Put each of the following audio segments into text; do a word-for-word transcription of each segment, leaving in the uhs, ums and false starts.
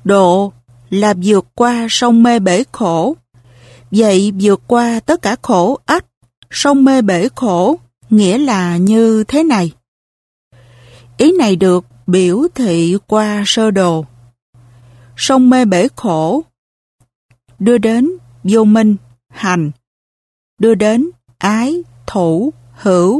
Độ là vượt qua sông mê bể khổ. Vậy vượt qua tất cả khổ ách, sông mê bể khổ, nghĩa là như thế này. Ý này được biểu thị qua sơ đồ. Sông mê bể khổ đưa đến vô minh, hành, đưa đến ái, thủ, hữu.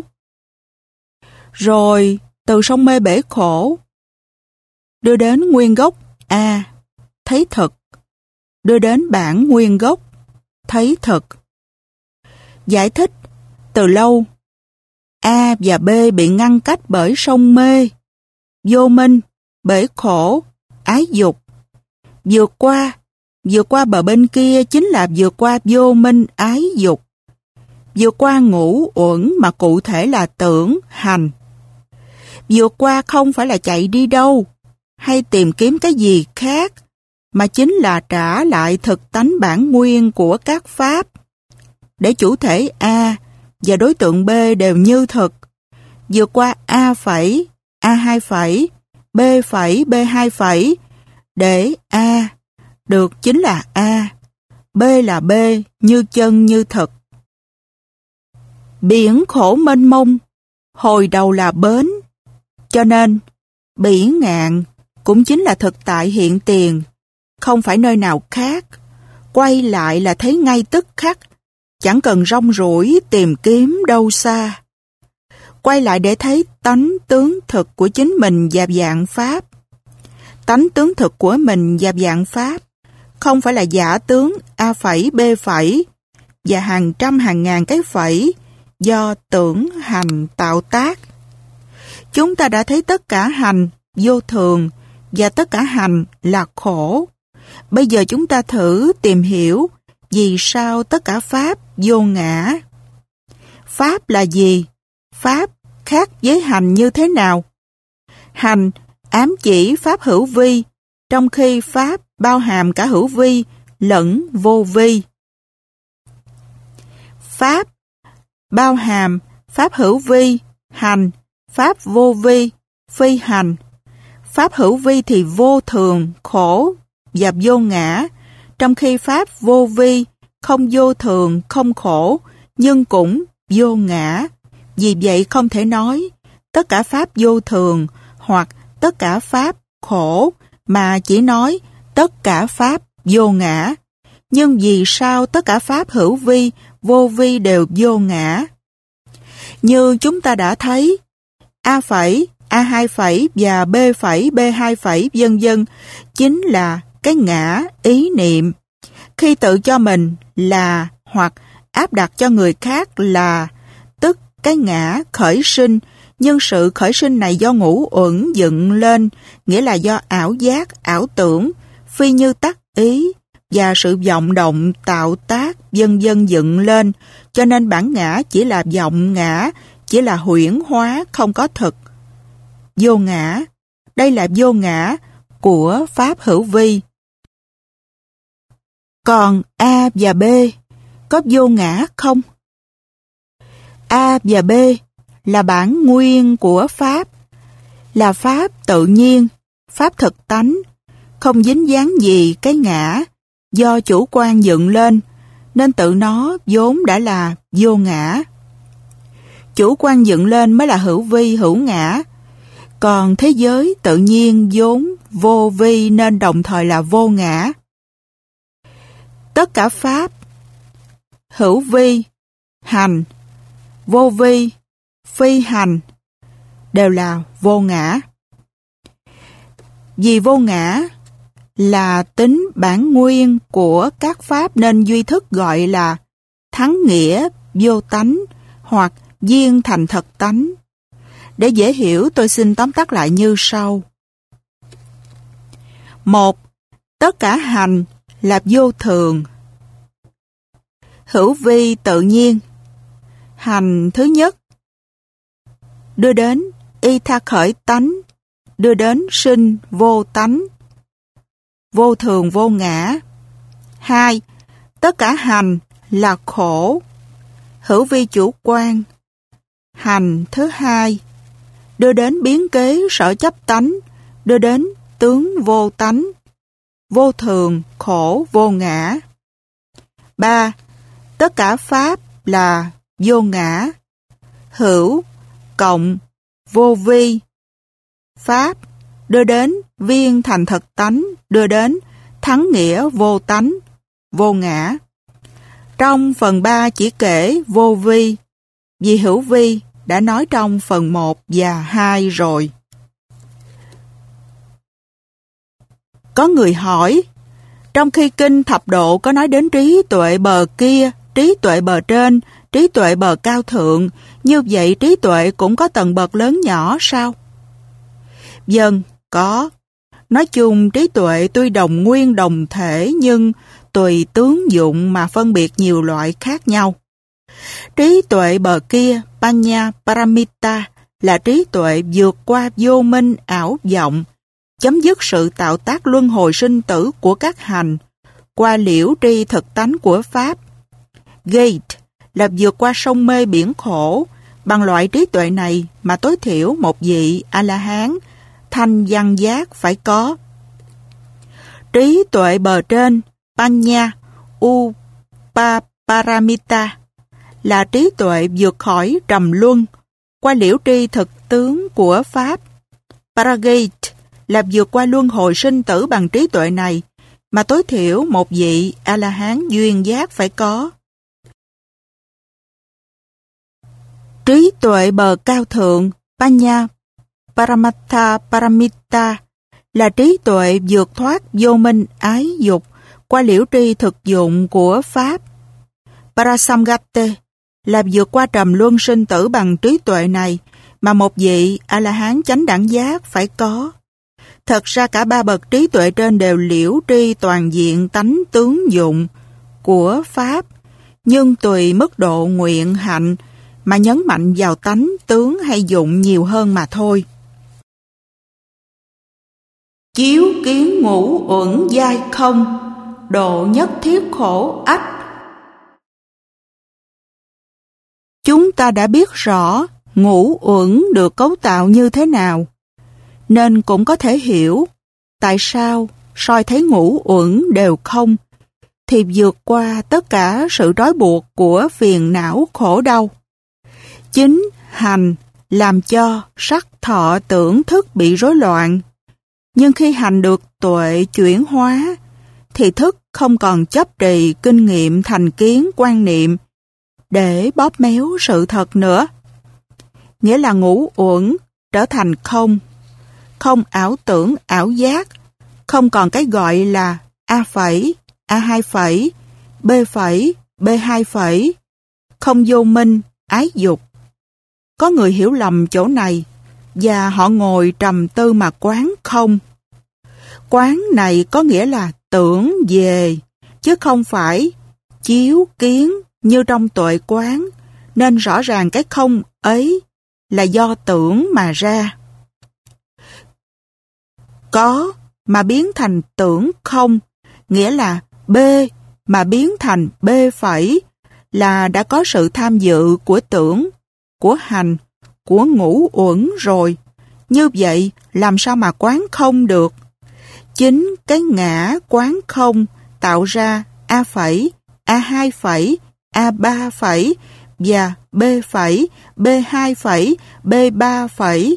Rồi từ sông mê bể khổ đưa đến nguyên gốc A, thấy thực, đưa đến bản nguyên gốc, thấy thực. Giải thích, từ lâu, A và B bị ngăn cách bởi sông mê, vô minh, bể khổ, ái dục. Vượt qua, vượt qua bờ bên kia chính là vượt qua vô minh, ái dục. Vượt qua ngũ uẩn mà cụ thể là tưởng, hành. Vượt qua không phải là chạy đi đâu, hay tìm kiếm cái gì khác, mà chính là trả lại thực tánh bản nguyên của các pháp, để chủ thể A và đối tượng B đều như thực. Vượt qua A phẩy, A hai phẩy, B phẩy, B hai phẩy, để A được chính là A, B là B, như chân như thực. Biển khổ mênh mông, hồi đầu là bến, cho nên bỉ ngạn cũng chính là thực tại hiện tiền, không phải nơi nào khác. Quay lại là thấy ngay tức khắc, chẳng cần rong ruổi tìm kiếm đâu xa. Quay lại để thấy tánh tướng thực của chính mình và vạn pháp. Tánh tướng thực của mình và vạn pháp không phải là giả tướng A phẩy, B phẩy và hàng trăm hàng ngàn cái phẩy do tưởng hành tạo tác. Chúng ta đã thấy tất cả hành vô thường và tất cả hành là khổ. Bây giờ chúng ta thử tìm hiểu vì sao tất cả pháp vô ngã. Pháp là gì? Pháp khác với hành như thế nào? Hành ám chỉ pháp hữu vi, trong khi pháp bao hàm cả hữu vi lẫn vô vi. Pháp bao hàm pháp hữu vi, hành, pháp vô vi, phi hành. Pháp hữu vi thì vô thường, khổ và vô ngã, trong khi pháp vô vi không vô thường, không khổ, nhưng cũng vô ngã. Vì vậy không thể nói tất cả pháp vô thường hoặc tất cả pháp khổ, mà chỉ nói tất cả pháp vô ngã. Nhưng vì sao tất cả pháp hữu vi, vô vi đều vô ngã? Như chúng ta đã thấy, A phẩy, A hai phẩy và B phẩy, B hai phẩy vân vân chính là cái ngã ý niệm. Khi tự cho mình là hoặc áp đặt cho người khác là, tức cái ngã khởi sinh, nhưng sự khởi sinh này do ngũ uẩn dựng lên, nghĩa là do ảo giác, ảo tưởng, phi như tắc ý và sự vọng động tạo tác vân vân dựng lên, cho nên bản ngã chỉ là vọng ngã, chỉ là huyễn hóa, không có thực. Vô ngã, đây là vô ngã của pháp hữu vi. Còn A và B có vô ngã không? A và B là bản nguyên của pháp, là pháp tự nhiên, pháp thực tánh, không dính dáng gì cái ngã, do chủ quan dựng lên, nên tự nó vốn đã là vô ngã. Chủ quan dựng lên mới là hữu vi, hữu ngã, còn thế giới tự nhiên vốn vô vi nên đồng thời là vô ngã. Tất cả pháp, hữu vi, hành, vô vi, phi hành, đều là vô ngã. Vì vô ngã là tính bản nguyên của các pháp nên duy thức gọi là thắng nghĩa vô tánh hoặc viên thành thật tánh. Để dễ hiểu tôi xin tóm tắt lại như sau. Một, tất cả hành là vô thường. Hữu vi tự nhiên. Hành thứ nhất đưa đến y tha khởi tánh, đưa đến sinh vô tánh, vô thường vô ngã. Hai, tất cả hành là khổ. Hữu vi chủ quan. Hành thứ hai đưa đến biến kế sở chấp tánh, đưa đến tướng vô tánh. vô thường, khổ, vô ngã. ba. Tất cả pháp là vô ngã. Hữu, cộng, vô vi. Pháp đưa đến viên thành thực tánh, đưa đến thắng nghĩa vô tánh, vô ngã. Trong phần ba chỉ kể vô vi, vì hữu vi đã nói trong phần một và hai rồi. Có người hỏi, trong khi kinh thập độ có nói đến trí tuệ bờ kia, trí tuệ bờ trên, trí tuệ bờ cao thượng, như vậy trí tuệ cũng có tầng bậc lớn nhỏ sao? Vâng, có. Nói chung trí tuệ tuy đồng nguyên đồng thể nhưng tùy tướng dụng mà phân biệt nhiều loại khác nhau. Trí tuệ bờ kia, Panya Paramita, là trí tuệ vượt qua vô minh ảo vọng, chấm dứt sự tạo tác luân hồi sinh tử của các hành, qua liễu tri thực tánh của Pháp. Gate là vượt qua sông mê biển khổ. Bằng loại trí tuệ này mà tối thiểu một vị A-la-hán thanh văn giác phải có. Trí tuệ bờ trên, Panya Upaparamita, là trí tuệ vượt khỏi trầm luân, qua liễu tri thực tướng của Pháp. Paragate là vượt qua luân hồi sinh tử bằng trí tuệ này mà tối thiểu một vị A-la-hán duyên giác phải có. Trí tuệ bờ cao thượng, Panya Paramattha Paramita, là trí tuệ vượt thoát vô minh ái dục, qua liễu tri thực dụng của Pháp. Parasamgate là vượt qua trầm luân sinh tử bằng trí tuệ này mà một vị A-la-hán chánh đẳng giác phải có. Thật ra cả ba bậc trí tuệ trên đều liễu tri toàn diện tánh tướng dụng của Pháp, nhưng tùy mức độ nguyện hạnh mà nhấn mạnh vào tánh tướng hay dụng nhiều hơn mà thôi. Chiếu kiến ngũ uẩn giai không, độ nhất thiết khổ ách. Chúng ta đã biết rõ ngũ uẩn được cấu tạo như thế nào, nên cũng có thể hiểu tại sao soi thấy ngũ uẩn đều không thì vượt qua tất cả sự trói buộc của phiền não khổ đau. Chính hành làm cho sắc thọ tưởng thức bị rối loạn, nhưng khi hành được tuệ chuyển hóa thì thức không còn chấp trì kinh nghiệm thành kiến quan niệm để bóp méo sự thật nữa. Nghĩa là ngũ uẩn trở thành không, không ảo tưởng ảo giác, không còn cái gọi là A phẩy, A hai phẩy, B phẩy, B hai phẩy, không vô minh, ái dục. Có người hiểu lầm chỗ này và họ ngồi trầm tư mà quán không. Quán này có nghĩa là tưởng về, chứ không phải chiếu kiến như trong tuệ quán, nên rõ ràng cái không ấy là do tưởng mà ra. Có mà biến thành tưởng không, nghĩa là B mà biến thành B phẩy, là đã có sự tham dự của tưởng, của hành, của ngũ uẩn rồi. Như vậy làm sao mà quán không được? Chính cái ngã quán không tạo ra A phẩy, A hai phẩy, A ba phẩy và B phẩy, B hai phẩy, B ba phẩy.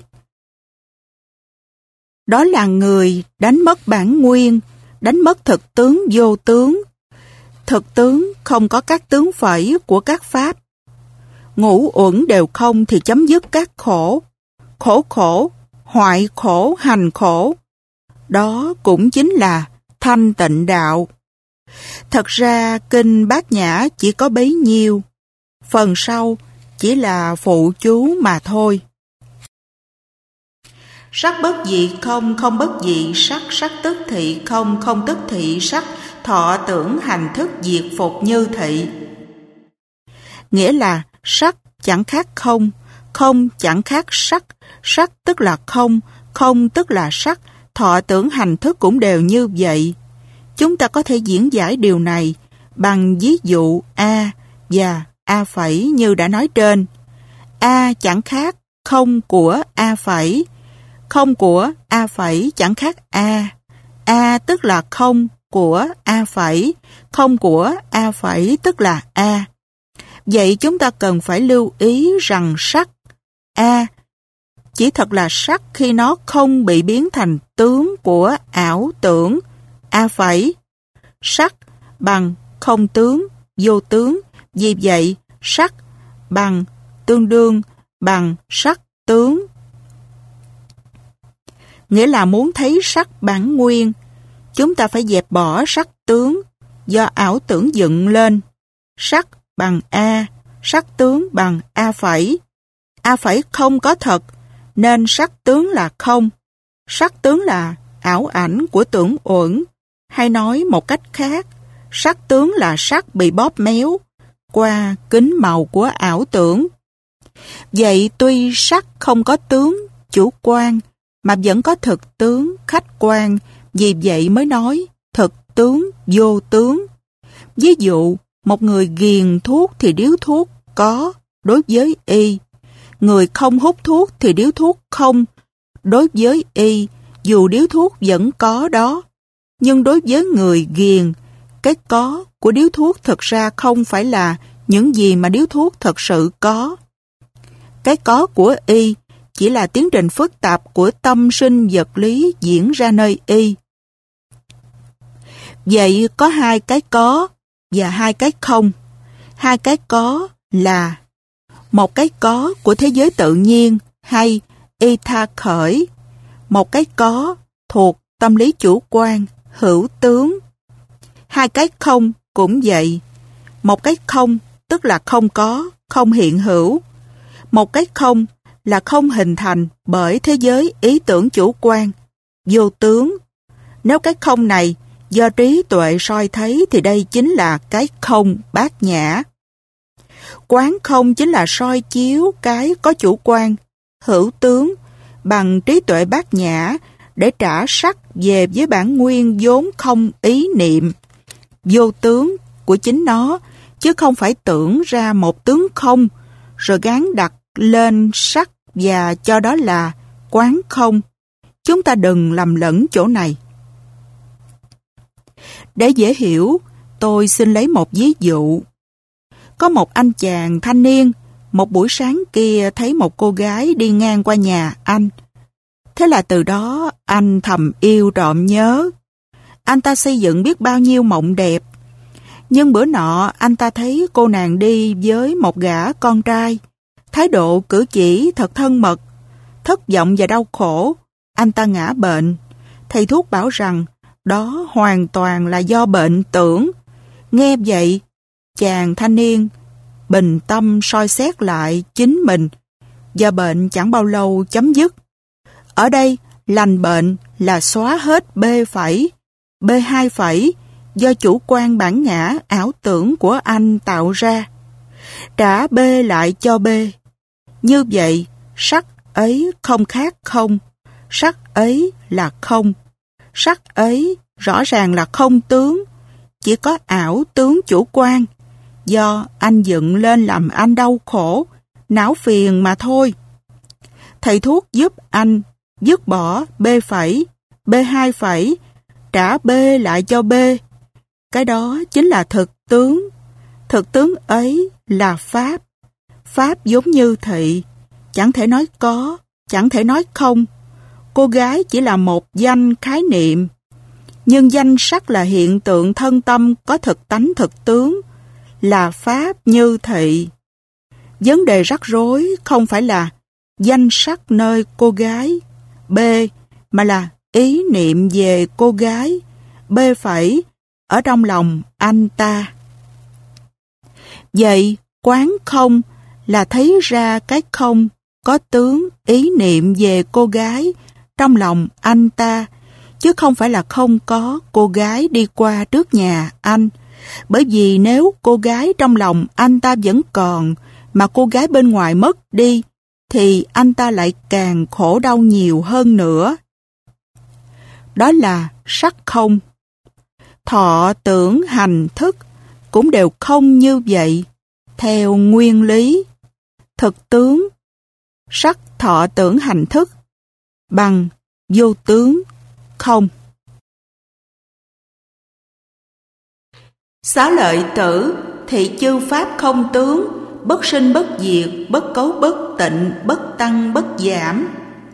Đó là người đánh mất bản nguyên, đánh mất thực tướng vô tướng. Thực tướng không có các tướng phẩy của các pháp. Ngũ uẩn đều không thì chấm dứt các khổ. Khổ khổ, hoại khổ, hành khổ. Đó cũng chính là thanh tịnh đạo. Thật ra kinh Bát Nhã chỉ có bấy nhiêu. Phần sau chỉ là phụ chú mà thôi. Sắc bất dị không, không bất dị sắc, sắc tức thị không, không tức thị sắc, thọ tưởng hành thức diệt phục như thị. Nghĩa là sắc chẳng khác không, không chẳng khác sắc, sắc tức là không, không tức là sắc, thọ tưởng hành thức cũng đều như vậy. Chúng ta có thể diễn giải điều này bằng ví dụ A và A phẩy như đã nói trên. A chẳng khác không của A phẩy, không của A phẩy chẳng khác A. A tức là không của A phẩy, không của A phẩy tức là A. Vậy chúng ta cần phải lưu ý rằng sắc A chỉ thật là sắc khi nó không bị biến thành tướng của ảo tưởng A phẩy. Sắc bằng không tướng, vô tướng, vì vậy sắc bằng tương đương bằng sắc tướng. Nghĩa là muốn thấy sắc bản nguyên, chúng ta phải dẹp bỏ sắc tướng do ảo tưởng dựng lên. Sắc bằng A, sắc tướng bằng A phẩy. A phẩy không có thật, nên sắc tướng là không. Sắc tướng là ảo ảnh của tưởng uẩn, hay nói một cách khác, sắc tướng là sắc bị bóp méo qua kính màu của ảo tưởng. Vậy tuy sắc không có tướng chủ quan, mà vẫn có thực tướng khách quan, vì vậy mới nói thực tướng vô tướng. Ví dụ, một người ghiền thuốc thì điếu thuốc có đối với y. Người không hút thuốc thì điếu thuốc không đối với y, dù điếu thuốc vẫn có đó. Nhưng đối với người ghiền, cái có của điếu thuốc thực ra không phải là những gì mà điếu thuốc thật sự có. Cái có của y chỉ là tiến trình phức tạp của tâm sinh vật lý diễn ra nơi y. Vậy có hai cái có và hai cái không. Hai cái có là một cái có của thế giới tự nhiên hay y tha khởi, một cái có thuộc tâm lý chủ quan, hữu tướng. Hai cái không cũng vậy. Một cái không tức là không có, không hiện hữu. Một cái không là không hình thành bởi thế giới ý tưởng chủ quan, vô tướng. Nếu cái không này do trí tuệ soi thấy thì đây chính là cái không bát nhã. Quán không chính là soi chiếu cái có chủ quan, hữu tướng bằng trí tuệ bát nhã để trả sắc về với bản nguyên vốn không ý niệm, vô tướng của chính nó, chứ không phải tưởng ra một tướng không rồi gán đặt lên sắc và cho đó là quán không. Chúng ta đừng lầm lẫn chỗ này. Để dễ hiểu, tôi xin lấy một ví dụ. Có một anh chàng thanh niên, một buổi sáng kia thấy một cô gái đi ngang qua nhà anh. Thế là từ đó anh thầm yêu trộm nhớ. Anh ta xây dựng biết bao nhiêu mộng đẹp. Nhưng bữa nọ anh ta thấy cô nàng đi với một gã con trai. Thái độ cử chỉ thật thân mật. Thất vọng và đau khổ, anh ta ngã bệnh. Thầy thuốc bảo rằng đó hoàn toàn là do bệnh tưởng. Nghe vậy, chàng thanh niên bình tâm soi xét lại chính mình và bệnh chẳng bao lâu chấm dứt. Ở đây, lành bệnh là xóa hết B phẩy, B hai phẩy do chủ quan bản ngã ảo tưởng của anh tạo ra. Trả B lại cho B. Như vậy, sắc ấy không khác không, sắc ấy là không. Sắc ấy rõ ràng là không tướng, chỉ có ảo tướng chủ quan, do anh dựng lên làm anh đau khổ, não phiền mà thôi. Thầy thuốc giúp anh dứt bỏ B phẩy, B hai phẩy, trả B lại cho B. Cái đó chính là thực tướng. Thực tướng ấy là Pháp. Pháp giống như thị, chẳng thể nói có, chẳng thể nói không. Cô gái chỉ là một danh khái niệm, nhưng danh sắc là hiện tượng thân tâm có thực tánh thực tướng, là Pháp như thị. Vấn đề rắc rối không phải là danh sắc nơi cô gái, B, mà là ý niệm về cô gái, B phẩy, ở trong lòng anh ta. Vậy, quán không là thấy ra cái không có tướng ý niệm về cô gái trong lòng anh ta, chứ không phải là không có cô gái đi qua trước nhà anh. Bởi vì nếu cô gái trong lòng anh ta vẫn còn, mà cô gái bên ngoài mất đi, thì anh ta lại càng khổ đau nhiều hơn nữa. Đó là sắc không. Thọ, tưởng, hành, thức cũng đều không như vậy, theo nguyên lý. Thực tướng, sắc, thọ, tưởng, hành, thức bằng vô tướng, không. Xá lợi tử, thì chư pháp không tướng, bất sinh bất diệt, bất cấu bất tịnh, bất tăng bất giảm.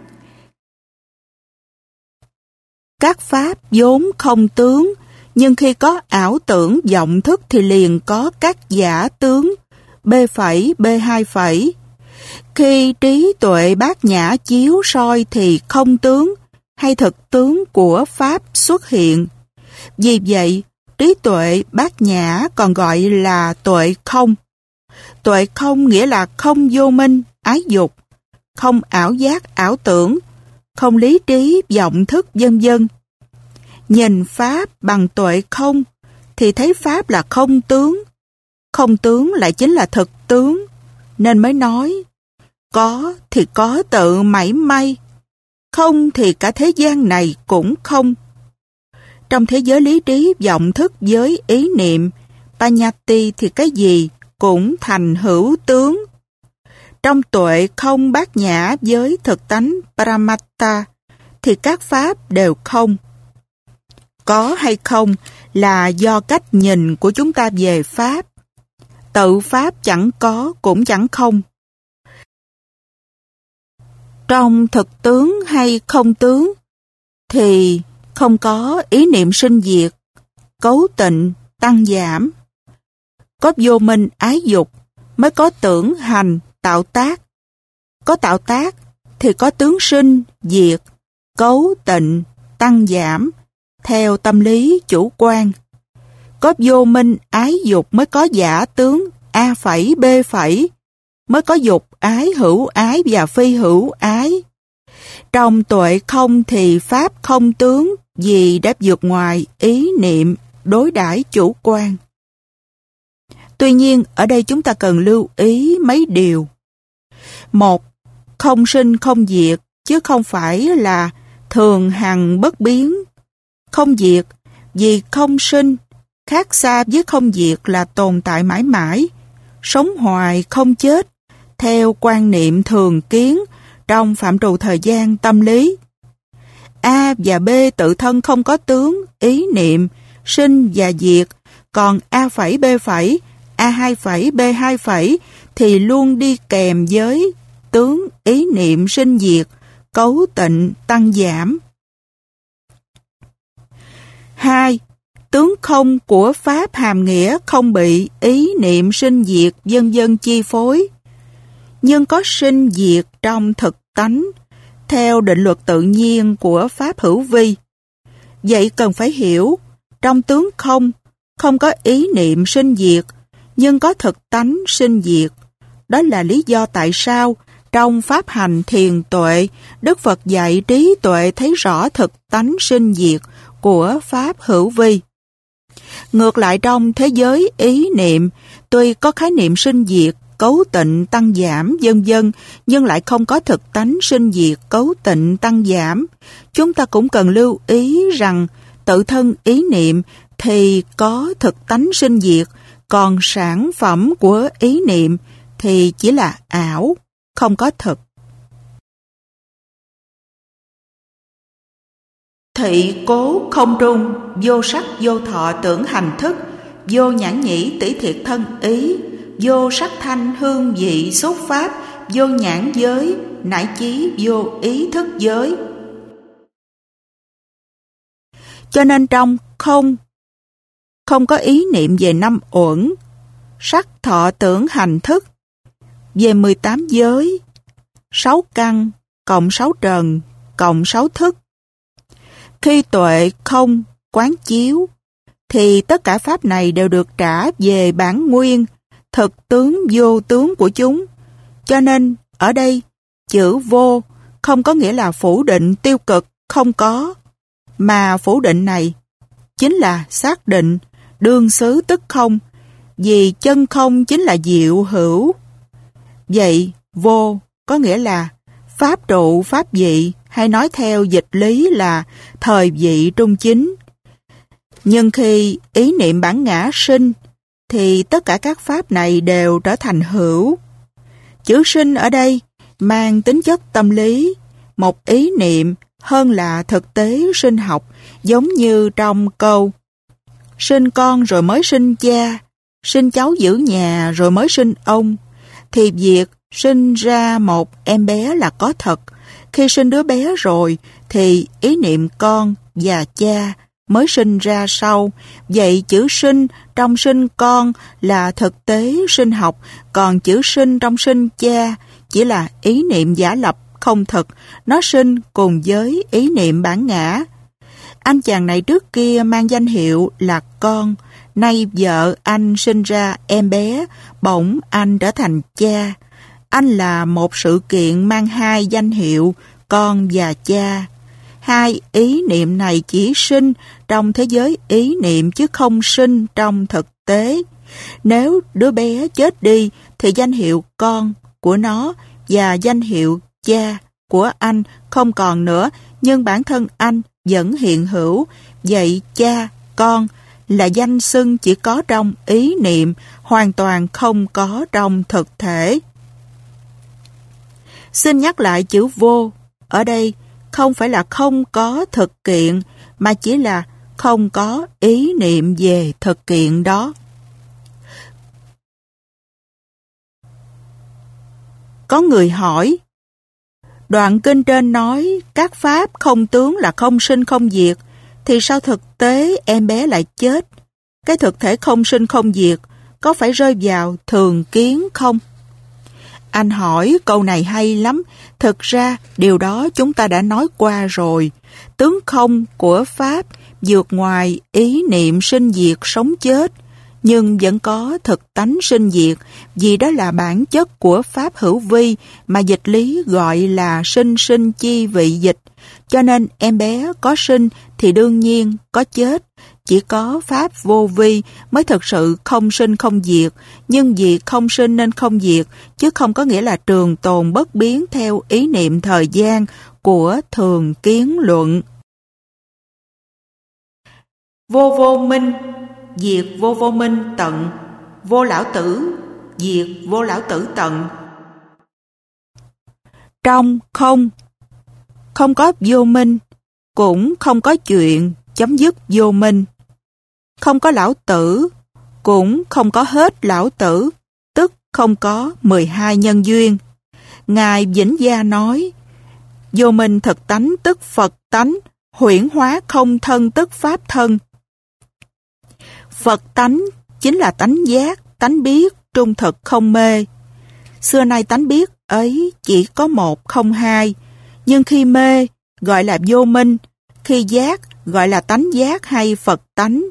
Các pháp vốn không tướng, nhưng khi có ảo tưởng vọng thức thì liền có các giả tướng, B phẩy, B hai phẩy. Khi trí tuệ bát nhã chiếu soi thì không tướng hay thực tướng của pháp xuất hiện. Vì vậy, trí tuệ bát nhã còn gọi là tuệ không. Tuệ không nghĩa là không vô minh, ái dục, không ảo giác, ảo tưởng, không lý trí, vọng thức, vân vân. Nhìn pháp bằng tuệ không thì thấy pháp là không tướng. Không tướng lại chính là thực tướng, nên mới nói có thì có tự mảy may, không thì cả thế gian này cũng không. Trong thế giới lý trí, vọng thức với ý niệm, Panyati thì cái gì cũng thành hữu tướng. Trong tuệ không bát nhã với thực tánh Paramatta thì các pháp đều không. Có hay không là do cách nhìn của chúng ta về pháp. Tự pháp chẳng có cũng chẳng không. Trong thực tướng hay không tướng thì không có ý niệm sinh diệt, cấu tịnh, tăng giảm. Có vô minh ái dục mới có tưởng hành, tạo tác. Có tạo tác thì có tướng sinh, diệt, cấu tịnh, tăng giảm, theo tâm lý chủ quan. Có vô minh ái dục mới có giả tướng A phẩy, B phẩy, mới có dục ái, hữu ái và phi hữu ái. Trong tuệ không thì pháp không tướng vì đã vượt ngoài ý niệm đối đãi chủ quan. Tuy nhiên, ở đây chúng ta cần lưu ý mấy điều. Một, không sinh không diệt, chứ không phải là thường hằng bất biến. Không diệt, vì không sinh, khác xa với không diệt là tồn tại mãi mãi, sống hoài không chết, theo quan niệm thường kiến trong phạm trù thời gian tâm lý. A và B tự thân không có tướng, ý niệm, sinh và diệt, còn A phẩy, B phẩy, A hai phẩy, B hai phẩy thì luôn đi kèm với tướng, ý niệm, sinh diệt, cấu tịnh, tăng giảm. Hai, tướng không của pháp hàm nghĩa không bị ý niệm sinh diệt vân vân chi phối, nhưng có sinh diệt trong thực tánh, theo định luật tự nhiên của pháp hữu vi. Vậy cần phải hiểu, trong tướng không, không có ý niệm sinh diệt, nhưng có thực tánh sinh diệt. Đó là lý do tại sao trong pháp hành thiền tuệ, Đức Phật dạy trí tuệ thấy rõ thực tánh sinh diệt của pháp hữu vi. Ngược lại trong thế giới ý niệm, tuy có khái niệm sinh diệt, cấu tịnh, tăng giảm, vân vân, nhưng lại không có thực tánh sinh diệt, cấu tịnh, tăng giảm. Chúng ta cũng cần lưu ý rằng tự thân ý niệm thì có thực tánh sinh diệt, còn sản phẩm của ý niệm thì chỉ là ảo, không có thực. Thị cố không trung, vô sắc vô thọ tưởng hành thức, vô nhãn nhĩ tỷ thiệt thân ý, vô sắc thanh hương vị xúc pháp, vô nhãn giới, nải chí vô ý thức giới. Cho nên trong không, không có ý niệm về năm uẩn, sắc thọ tưởng hành thức, về mười tám giới, sáu căn, cộng sáu trần, cộng sáu thức. Khi tuệ không quán chiếu, thì tất cả pháp này đều được trả về bản nguyên, thực tướng vô tướng của chúng. Cho nên, ở đây, chữ vô không có nghĩa là phủ định tiêu cực, không có, mà phủ định này chính là xác định, đương xứ tức không, vì chân không chính là diệu hữu. Vậy, vô có nghĩa là pháp trụ, pháp vị, hay nói theo dịch lý là thời vị trung chính. Nhưng khi ý niệm bản ngã sinh, thì tất cả các pháp này đều trở thành hữu. Chữ sinh ở đây mang tính chất tâm lý, một ý niệm hơn là thực tế sinh học, giống như trong câu sinh con rồi mới sinh cha, sinh cháu giữ nhà rồi mới sinh ông, thì việc sinh ra một em bé là có thật. Khi sinh đứa bé rồi thì ý niệm con và cha mới sinh ra sau. Vậy chữ sinh trong sinh con là thực tế sinh học, còn chữ sinh trong sinh cha chỉ là ý niệm giả lập không thực, nó sinh cùng với ý niệm bản ngã. Anh chàng này trước kia mang danh hiệu là con, nay vợ anh sinh ra em bé, bỗng anh trở thành cha. Anh là một sự kiện mang hai danh hiệu, con và cha. Hai ý niệm này chỉ sinh trong thế giới ý niệm chứ không sinh trong thực tế. Nếu đứa bé chết đi thì danh hiệu con của nó và danh hiệu cha của anh không còn nữa, nhưng bản thân anh vẫn hiện hữu. Vậy cha, con là danh xưng chỉ có trong ý niệm, hoàn toàn không có trong thực thể. Xin nhắc lại chữ vô, ở đây không phải là không có thực kiện, mà chỉ là không có ý niệm về thực kiện đó. Có người hỏi, đoạn kinh trên nói các pháp không tướng là không sinh không diệt, thì sao thực tế em bé lại chết? Cái thực thể không sinh không diệt có phải rơi vào thường kiến không? Anh hỏi câu này hay lắm. Thực ra điều đó chúng ta đã nói qua rồi. Tướng không của pháp vượt ngoài ý niệm sinh diệt sống chết, nhưng vẫn có thực tánh sinh diệt, vì đó là bản chất của pháp hữu vi mà dịch lý gọi là sinh sinh chi vị dịch. Cho nên em bé có sinh thì đương nhiên có chết. Chỉ có pháp vô vi mới thực sự không sinh không diệt, nhưng vì không sinh nên không diệt, chứ không có nghĩa là trường tồn bất biến theo ý niệm thời gian của thường kiến luận. Vô vô minh, diệt vô vô minh tận, vô lão tử, diệt vô lão tử tận. Trong không, không có vô minh, cũng không có chuyện chấm dứt vô minh. Không có lão tử, cũng không có hết lão tử, tức không có mười hai nhân duyên. Ngài Vĩnh Gia nói, vô minh thực tánh tức Phật tánh, huyễn hóa không thân tức pháp thân. Phật tánh chính là tánh giác, tánh biết, trung thực không mê. Xưa nay tánh biết ấy chỉ có một không hai, nhưng khi mê gọi là vô minh, khi giác gọi là tánh giác hay Phật tánh.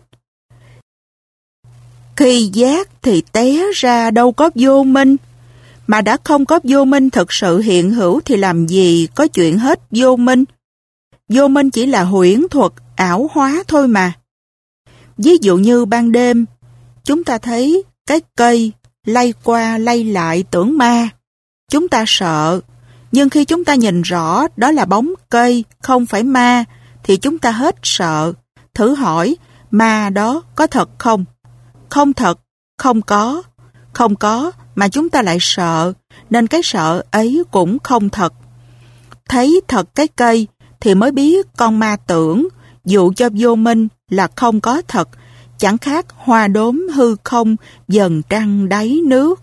Khi giác thì té ra đâu có vô minh, mà đã không có vô minh thực sự hiện hữu thì làm gì có chuyện hết vô minh. Vô minh chỉ là huyễn thuật, ảo hóa thôi mà. Ví dụ như ban đêm, chúng ta thấy cái cây lay qua lay lại tưởng ma. Chúng ta sợ, nhưng khi chúng ta nhìn rõ đó là bóng cây, không phải ma, thì chúng ta hết sợ. Thử hỏi, ma đó có thật không? Không thật, không có. Không có mà chúng ta lại sợ, nên cái sợ ấy cũng không thật. Thấy thật cái cây thì mới biết con ma tưởng, dụ cho vô minh là không có thật, chẳng khác hoa đốm hư không dần trăng đáy nước.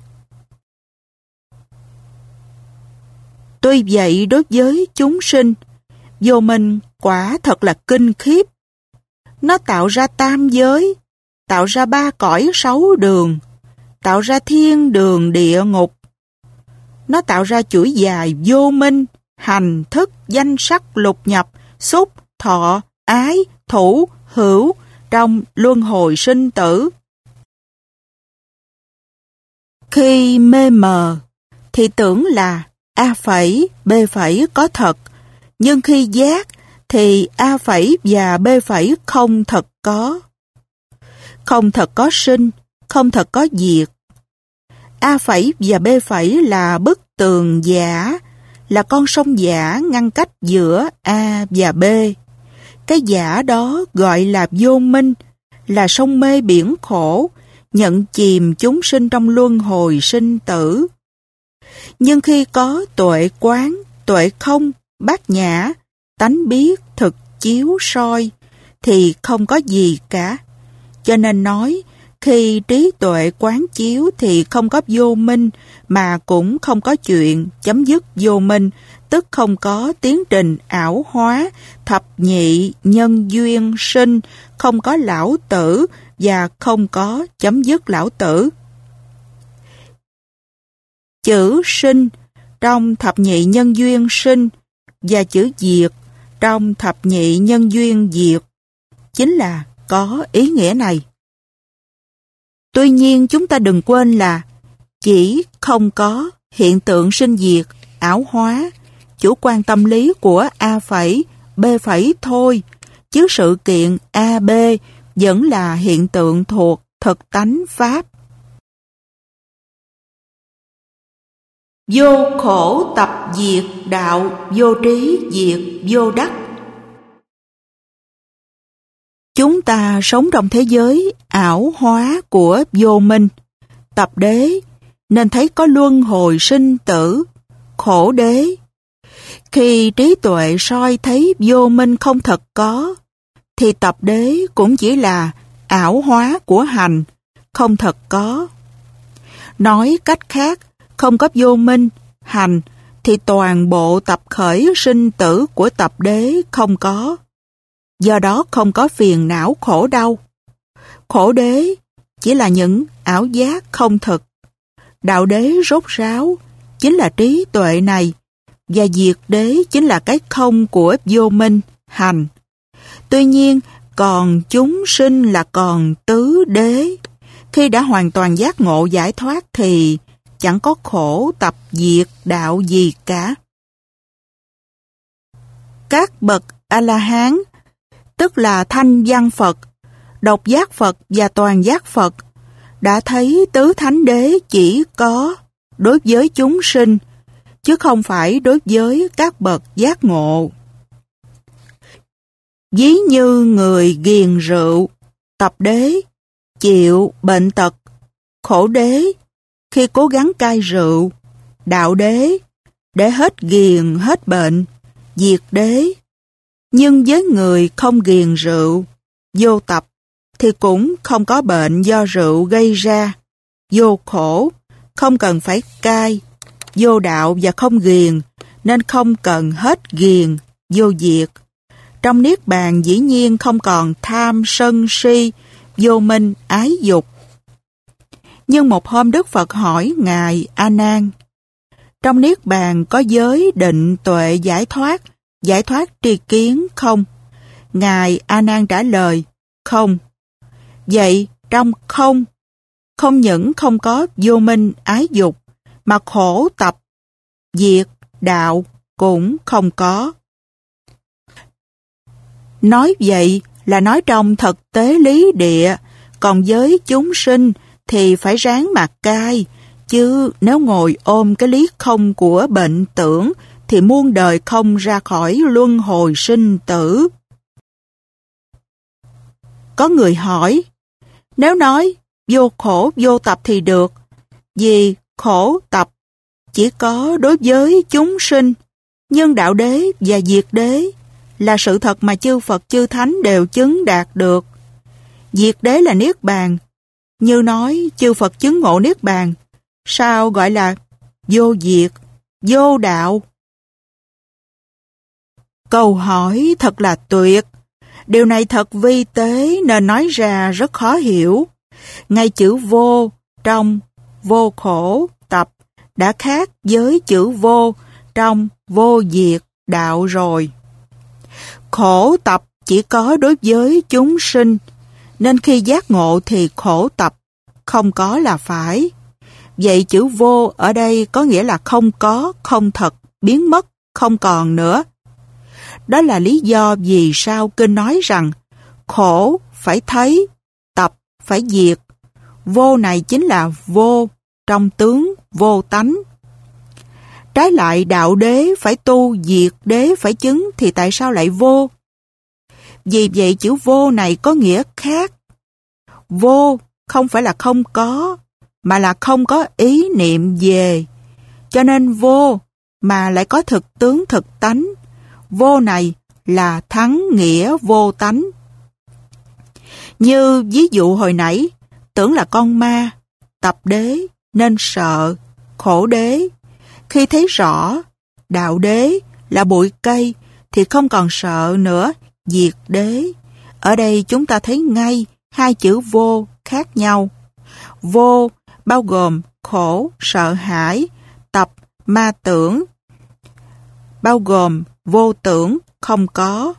Tuy vậy đối với chúng sinh, vô minh quả thật là kinh khiếp. Nó tạo ra tam giới, tạo ra ba cõi sáu đường, tạo ra thiên đường địa ngục. Nó tạo ra chuỗi dài vô minh, hành, thức, danh sắc, lục nhập, xúc, thọ, ái, thủ, hữu trong luân hồi sinh tử. Khi mê mờ thì tưởng là A phẩy, B phẩy có thật, nhưng khi giác thì A phẩy và B phẩy không thật có. Không thật có sinh, không thật có diệt. A phẩy và B phẩy là bức tường giả, là con sông giả ngăn cách giữa A và B. Cái giả đó gọi là vô minh, là sông mê biển khổ, nhận chìm chúng sinh trong luân hồi sinh tử. Nhưng khi có tuệ quán, tuệ không, bát nhã, tánh biết, thực chiếu soi, thì không có gì cả. Cho nên nói, khi trí tuệ quán chiếu thì không có vô minh, mà cũng không có chuyện chấm dứt vô minh, tức không có tiến trình ảo hóa, thập nhị, nhân duyên, sinh, không có lão tử và không có chấm dứt lão tử. Chữ sinh trong thập nhị nhân duyên sinh và chữ diệt trong thập nhị nhân duyên diệt chính là có ý nghĩa này. Tuy nhiên chúng ta đừng quên là chỉ không có hiện tượng sinh diệt, ảo hóa, chủ quan tâm lý của A phẩy, B phẩy thôi, chứ sự kiện A, B vẫn là hiện tượng thuộc thực tánh Pháp. Vô khổ tập diệt đạo, vô trí diệt vô đắc. Chúng ta sống trong thế giới ảo hóa của vô minh, tập đế, nên thấy có luân hồi sinh tử, khổ đế. Khi trí tuệ soi thấy vô minh không thật có, thì tập đế cũng chỉ là ảo hóa của hành, không thật có. Nói cách khác, không có vô minh, hành, thì toàn bộ tập khởi sinh tử của tập đế không có. Do đó không có phiền não khổ đau. Khổ đế chỉ là những ảo giác không thực. Đạo đế rốt ráo chính là trí tuệ này, và diệt đế chính là cái không của vô minh, hành. Tuy nhiên, còn chúng sinh là còn tứ đế. Khi đã hoàn toàn giác ngộ giải thoát thì chẳng có khổ tập diệt đạo gì cả. Các bậc A-la-hán, tức là thanh văn Phật, độc giác Phật và toàn giác Phật, đã thấy tứ thánh đế chỉ có đối với chúng sinh, chứ không phải đối với các bậc giác ngộ. Ví như người ghiền rượu, tập đế, chịu bệnh tật, khổ đế, khi cố gắng cai rượu, đạo đế, để hết ghiền hết bệnh, diệt đế. Nhưng với người không ghiền rượu, vô tập, thì cũng không có bệnh do rượu gây ra, vô khổ, không cần phải cai, vô đạo và không ghiền, nên không cần hết ghiền, vô diệt. Trong niết bàn dĩ nhiên không còn tham sân si, vô minh ái dục. Nhưng một hôm Đức Phật hỏi Ngài A Nan, trong niết bàn có giới định tuệ giải thoát, giải thoát tri kiến không? Ngài A Nan trả lời, không. Vậy trong không, không những không có vô minh ái dục, mà khổ tập, diệt, đạo cũng không có. Nói vậy là nói trong thực tế lý địa, còn với chúng sinh thì phải ráng mà cai, chứ nếu ngồi ôm cái lý không của bệnh tưởng thì muôn đời không ra khỏi luân hồi sinh tử. Có người hỏi, nếu nói vô khổ vô tập thì được, vì khổ tập chỉ có đối với chúng sinh, nhưng đạo đế và diệt đế là sự thật mà chư Phật chư Thánh đều chứng đạt được. Diệt đế là niết bàn, như nói chư Phật chứng ngộ niết bàn, sao gọi là vô diệt, vô đạo? Câu hỏi thật là tuyệt. Điều này thật vi tế nên nói ra rất khó hiểu. Ngay chữ vô trong vô khổ tập đã khác với chữ vô trong vô diệt đạo rồi. Khổ tập chỉ có đối với chúng sinh, nên khi giác ngộ thì khổ tập không có là phải. Vậy chữ vô ở đây có nghĩa là không có, không thật, biến mất, không còn nữa. Đó là lý do vì sao kinh nói rằng khổ phải thấy, tập phải diệt. Vô này chính là vô trong tướng vô tánh. Trái lại đạo đế phải tu, diệt đế phải chứng thì tại sao lại vô? Vì vậy chữ vô này có nghĩa khác. Vô không phải là không có, mà là không có ý niệm về. Cho nên vô mà lại có thực tướng thực tánh. Vô này là thắng nghĩa vô tánh. Như ví dụ hồi nãy, tưởng là con ma, tập đế, nên sợ, khổ đế. Khi thấy rõ, đạo đế là bụi cây, thì không còn sợ nữa, diệt đế. Ở đây chúng ta thấy ngay hai chữ vô khác nhau. Vô bao gồm khổ, sợ hãi, tập, ma tưởng, bao gồm vô tưởng, không có.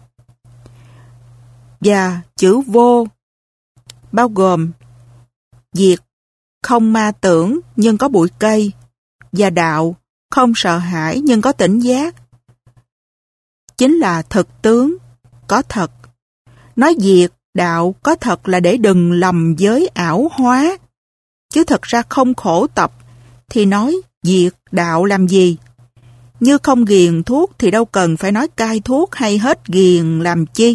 Và chữ vô bao gồm diệt, không ma tưởng nhưng có bụi cây, và đạo, không sợ hãi nhưng có tỉnh giác. Chính là thực tướng, có thật. Nói diệt, đạo, có thật là để đừng lầm với ảo hóa. Chứ thật ra không khổ tập, thì nói diệt đạo làm gì? Như không ghiền thuốc thì đâu cần phải nói cai thuốc hay hết ghiền làm chi.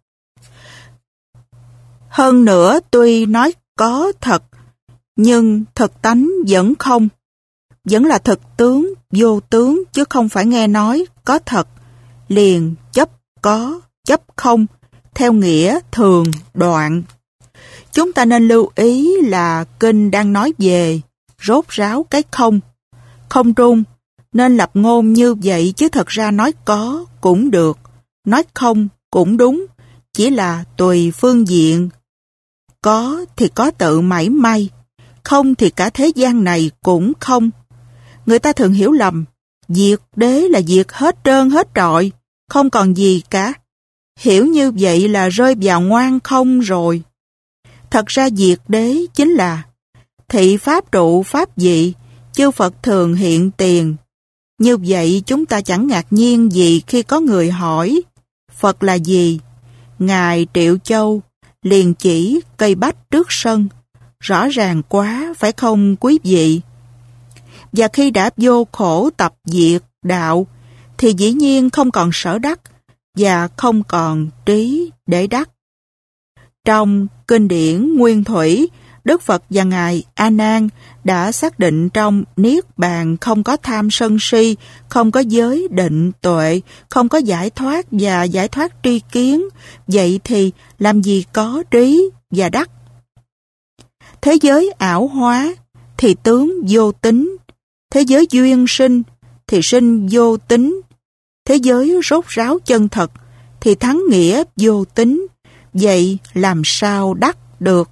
Hơn nữa tuy nói có thật, nhưng thực tánh vẫn không. Vẫn là thực tướng, vô tướng, chứ không phải nghe nói có thật, liền chấp có, chấp không, theo nghĩa thường, đoạn. Chúng ta nên lưu ý là kinh đang nói về rốt ráo cái không, không trung, nên lập ngôn như vậy chứ thật ra nói có cũng được, nói không cũng đúng, chỉ là tùy phương diện. Có thì có tự mảy may, không thì cả thế gian này cũng không. Người ta thường hiểu lầm, diệt đế là diệt hết trơn hết trọi, không còn gì cả. Hiểu như vậy là rơi vào ngoan không rồi. Thật ra diệt đế chính là thị pháp trụ pháp dị, chư Phật thường hiện tiền. Như vậy chúng ta chẳng ngạc nhiên gì khi có người hỏi Phật là gì? Ngài Triệu Châu liền chỉ cây bách trước sân. Rõ ràng quá phải không quý vị? Và khi đã vô khổ tập diệt đạo thì dĩ nhiên không còn sở đắc và không còn trí để đắc. Trong kinh điển Nguyên Thủy, Đức Phật và Ngài A Nan đã xác định trong Niết Bàn không có tham sân si, không có giới định tuệ, không có giải thoát và giải thoát tri kiến. Vậy thì làm gì có trí và đắc? Thế giới ảo hóa thì tướng vô tính, thế giới duyên sinh thì sinh vô tính, thế giới rốt ráo chân thật thì thắng nghĩa vô tính. Vậy làm sao đắc được?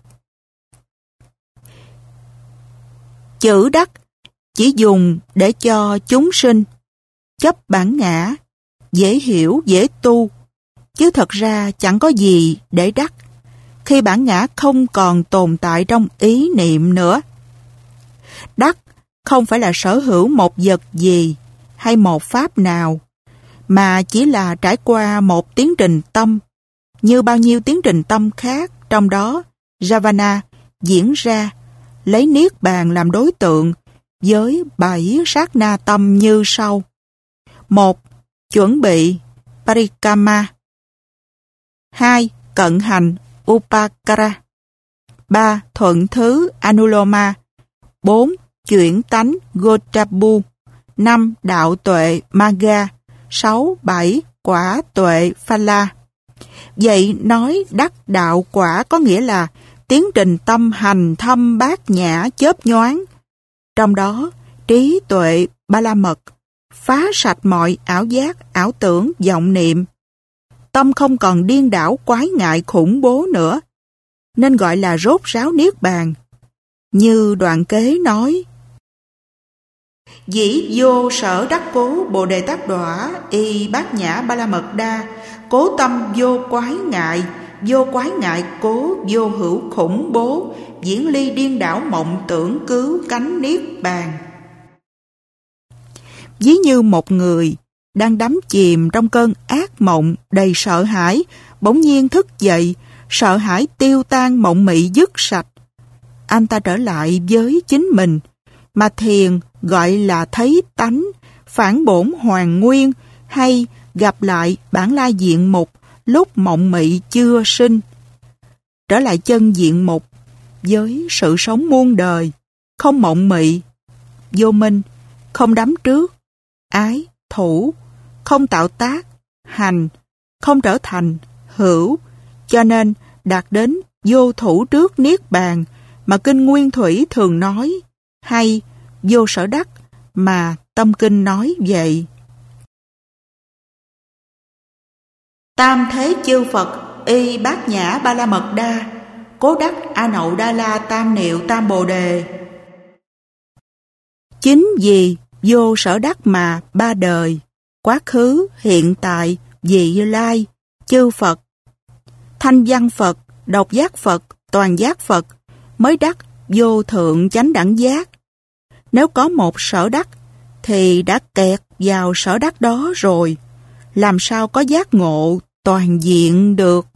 Chữ đắc chỉ dùng để cho chúng sinh chấp bản ngã, dễ hiểu, dễ tu, chứ thật ra chẳng có gì để đắc khi bản ngã không còn tồn tại trong ý niệm nữa. Đắc không phải là sở hữu một vật gì hay một pháp nào, mà chỉ là trải qua một tiến trình tâm, như bao nhiêu tiến trình tâm khác, trong đó Javana diễn ra lấy Niết Bàn làm đối tượng với bảy sát na tâm như sau. Một. Chuẩn bị Parikama. Hai. Cận hành Upakara. Ba. Thuận thứ Anuloma. Bốn. Chuyển tánh Gotabu. Năm. Đạo tuệ Maga. Sáu. Bảy. Quả tuệ Phala. Vậy nói đắc đạo quả có nghĩa là tiến trình tâm hành thâm bát nhã chớp nhoáng. Trong đó, trí tuệ ba la mật phá sạch mọi ảo giác, ảo tưởng, vọng niệm. Tâm không còn điên đảo quái ngại khủng bố nữa, nên gọi là rốt ráo Niết Bàn. Như đoạn kế nói: Dĩ vô sở đắc cố Bồ Đề Tát Đọa y bát nhã ba la mật đa, cố tâm vô quái ngại, vô quái ngại cố vô hữu khủng bố, diễn ly điên đảo mộng tưởng cứu cánh Niết Bàn. Ví như một người đang đắm chìm trong cơn ác mộng đầy sợ hãi, bỗng nhiên thức dậy, sợ hãi tiêu tan, mộng mị dứt sạch. Anh ta trở lại với chính mình, mà thiền gọi là thấy tánh, phản bổn hoàn nguyên, hay gặp lại bản lai diện mục lúc mộng mị chưa sinh. Trở lại chân diện mục với sự sống muôn đời, không mộng mị, vô minh, không đắm trước, ái, thủ, không tạo tác, hành, không trở thành, hữu, cho nên đạt đến vô thủ trước niết bàn mà Kinh Nguyên Thủy thường nói, hay vô sở đắc mà Tâm Kinh nói vậy. Tam thế chư Phật y bát nhã ba la mật đa, cố đắc a nậu đa la tam niệu tam bồ đề. Chính vì vô sở đắc mà ba đời, quá khứ, hiện tại, vị lai, chư Phật, thanh văn Phật, độc giác Phật, toàn giác Phật mới đắc vô thượng chánh đẳng giác. Nếu có một sở đắc thì đã kẹt vào sở đắc đó rồi, làm sao có giác ngộ toàn diện được.